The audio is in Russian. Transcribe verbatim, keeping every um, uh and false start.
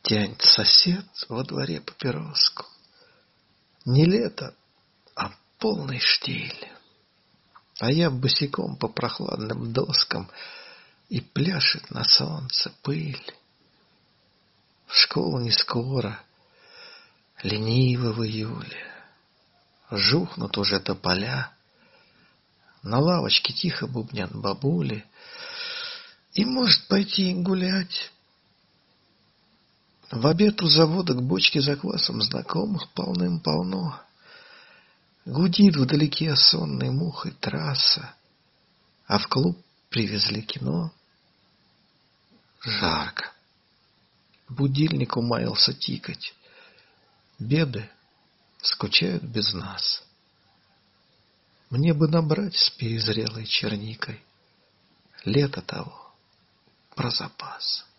Тянет сосед во дворе папироску. Не лето, а полный штиль. А я босиком по прохладным доскам, и пляшет на солнце пыль. В школу не скоро, лениво в июле. Жухнут уже тополя. На лавочке тихо бубнят бабули. И может пойти гулять. В обед у завода к бочке за квасом знакомых полным-полно. Гудит вдалеке сонной мухой трасса, а в клуб привезли кино. Жарко. Будильник умаялся тикать. Беды скучают без нас. Мне бы набрать с перезрелой черникой лето того про запас.